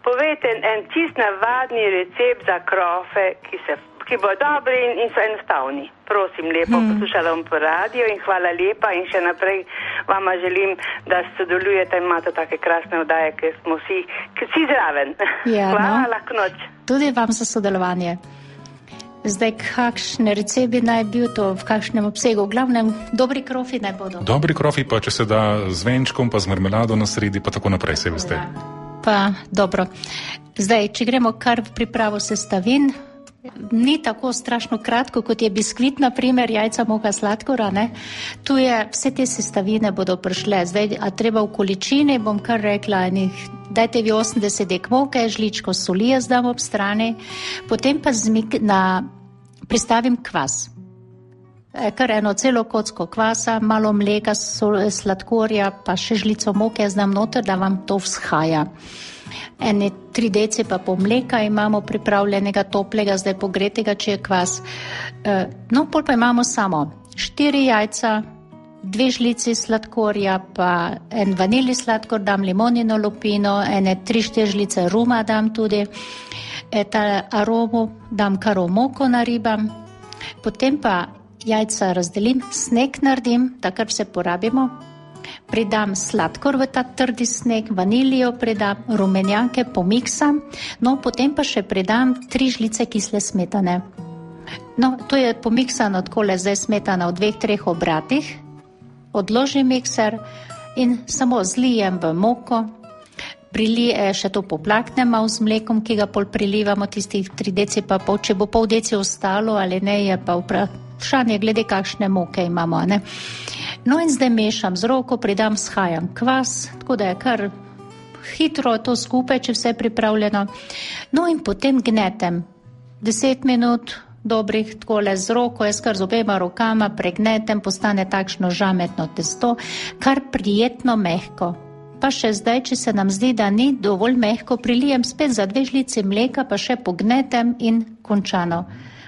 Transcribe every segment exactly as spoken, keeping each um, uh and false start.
povejte en čist navadni recept za krofe, ki, se, ki bo dobri in, in so enostavni. Prosim lepo, hmm. poslušala bom po radio in hvala lepa in še naprej vama želim, da sodelujete in imate take krasne oddaje, ker smo vsi, vsi zraven. Ja, hvala, no. lahko noč. Tudi vam za sodelovanje. Zdaj, kakšne recepti naj bil to, v kakšnem obsegu? V glavnem, dobri krofi naj bodo. Dobri krofi pa, če se da z venčkom, pa z marmelado na sredi, pa tako naprej, se veste. Pa, dobro. Zdaj, če gremo kar v pripravo sestavin, ni tako strašno kratko, kot je biskvit, na primer, jajca, moka, sladkora, ne? Tu je, vse te sestavine bodo prišle. Zdaj, a treba v količini, bom kar rekla, enih, dajte vi osemdeset dek moke, žličko soli jaz dam ob strani, potem pa zmik na, pristavim kvas. E, kar eno celo kocko kvasa, malo mleka, sol, sladkorja, pa še žlico moke jaz dam noter, da vam to vzhaja. Ene tri deci pa pol mleka imamo pripravljenega toplega, zdaj pogretega, če je kvas. E, no, pol pa imamo samo štiri jajca, dve žlici sladkorja, pa en vanilji sladkor dam, limonino lupino, ene tri štiri žlice ruma dam tudi, e, ta aromo dam karo moko naribam, potem pa jajca razdelim, sneg naredim, takrat se porabimo, pridam sladkor v ta trdi sneg, vanilijo pridam, rumenjanke pomiksam, no potem pa še pridam tri žlice kisle smetane. No, to je pomiksano takole, zdaj smetana v dveh, treh obratih, odložim mikser in samo zlijem v moko, prilije, še to poplaknem malo z mlekom, ki ga pol prilivamo, tistih tri deci pa pol, če bo pol deci ostalo ali ne, je pa vprašanje glede kakšne moke imamo, ne. No in zdaj mešam z roko, pridam, shajam kvas, tako da je kar hitro to skupaj, če vse je pripravljeno. No in potem gnetem deset minut dobrih, takole z roko, jaz kar z obema rokama pregnetem, postane takšno žametno testo, kar prijetno mehko. Pa še zdaj, če se nam zdi, da ni dovolj mehko, prilijem spet za dve žlici mleka, pa še pognetem in končano.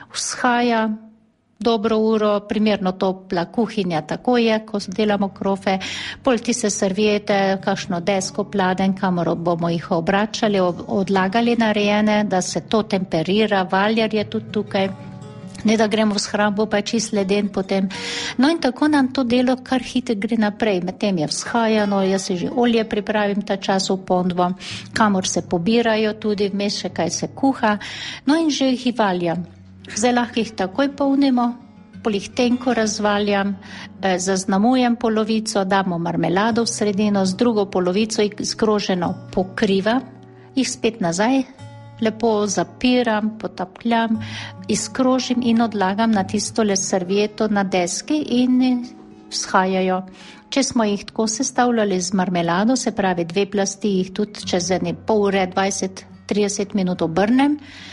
Vzhaja dobro uro, primerno topla kuhinja, tako je, ko delamo krofe, pol ti se serviete, kakšno desko, pladen, kamor bomo jih obračali, odlagali narejene, da se to temperira, valjar je tudi tukaj, ne da gremo v shrambo, pa je čist leden potem. No in tako nam to delo kar hitro gre naprej, medtem je vzhajano, jaz si že olje pripravim ta čas v ponudbo, kamor se pobirajo tudi, vmes še kaj se kuha, no in že jih valjam. Zdaj lahko jih takoj polnimo, pol jih tenko razvaljam, eh, zaznamujem polovico, damo marmelado v sredino, z drugo polovico jih skroženo pokrivam, jih spet nazaj lepo zapiram, potapljam, izkrožim in odlagam na tistole servieto na deski in vzhajajo. Če smo jih tako sestavljali z marmelado, se pravi dve plasti, jih tudi čez ene pol ure, dvajset trideset minut obrnem,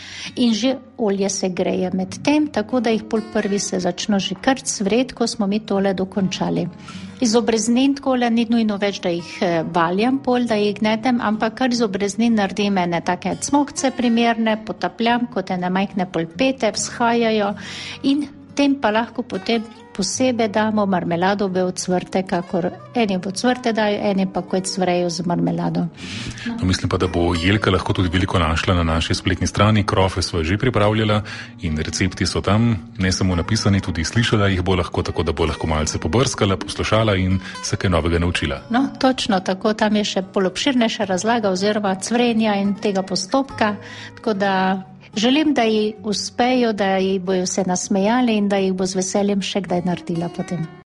in že olje se greje med tem, tako da jih pol prvi se začno že kar cvret, ko smo mi tole dokončali. Iz obreznin takole ni nujno več, da jih valjam pol, da jih gnetem, ampak kar iz obreznin naredim ene take cmokce primerne, potapljam kot ene majhne polpete, vzhajajo in tem pa lahko potem posebej damo marmeladove ocvrte, kakor eni ocvrte dajo, eni pa kot cvrejo z marmelado. No. No, mislim pa, da bo Jelka lahko tudi veliko našla na naši spletni strani, krofe so že pripravljala in recepti so tam, ne samo napisani, tudi slišala jih bo lahko, tako da bo lahko malce pobrskala, poslušala in se kaj novega naučila. No, točno, tako tam je še polobširnejša razlaga oziroma cvrenja in tega postopka, tako da želim, da ji uspejo, da ji bojo se nasmejali in da jih bo z veseljem še kdaj naredila potem.